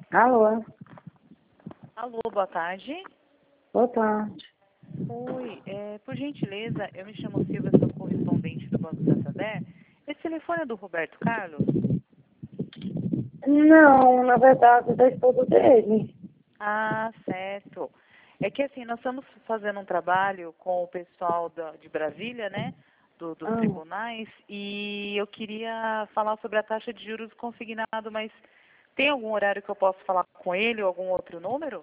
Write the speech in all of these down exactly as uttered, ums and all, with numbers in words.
Alô? Alô, boa tarde. Boa tarde. Oi, é, por gentileza, eu me chamo Silvia, sou correspondente do Banco Santander. Esse telefone é do Roberto Carlos? Não, na verdade, da esposa dele. Ah, certo. É que assim, nós estamos fazendo um trabalho com o pessoal da, de Brasília, né? Do, dos Ah, tribunais, e eu queria falar sobre a taxa de juros consignado, mas tem algum horário que eu posso falar com ele ou algum outro número?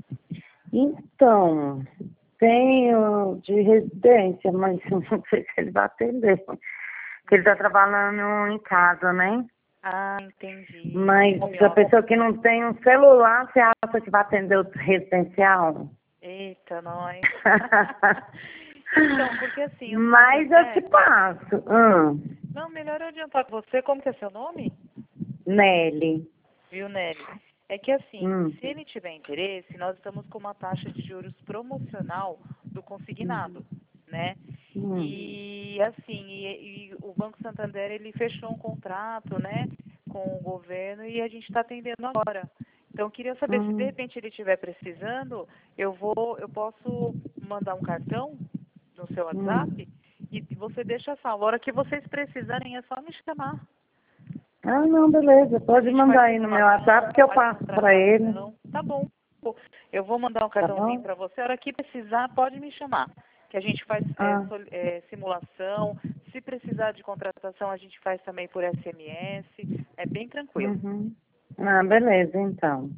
então, tenho de residência, mas eu não sei se ele vai atender. Porque ele está trabalhando em casa, né? Ah, entendi. Mas Home a office. pessoa que não tem um celular, você acha que vai atender o residencial? Eita, nós. Então, porque assim, o Mas eu te Santander... passo. Hum, Não, melhor eu adiantar com você. Como que é seu nome? Nelly. Viu, Nelly? É que assim, Hum, se ele tiver interesse, nós estamos com uma taxa de juros promocional do consignado, né? hum, E assim, e, e o Banco Santander, ele fechou um contrato, né, com o governo e a gente está atendendo agora. Então, eu queria saber se de hum. repente ele estiver precisando, eu vou, eu posso mandar um cartão no seu Hum. WhatsApp e você deixa salvo. A hora que vocês precisarem, é só me chamar. Ah, não, beleza. A Pode gente faz mandar aí no meu WhatsApp simulação, que eu faz passo para ele. contratação. Tá bom. Eu vou mandar um Tá cartãozinho bom? para você. A hora que precisar, pode me chamar. Que a gente faz é, Ah, sol- é, simulação. Se precisar de contratação, a gente faz também por S M S. É bem tranquilo. uhum. Ah, beleza, então.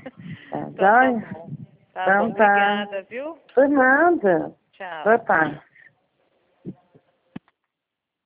Tá Então tá joia? bom. Tá bom. Então tá. Obrigada, viu? Por nada. Tchau. Boa tarde.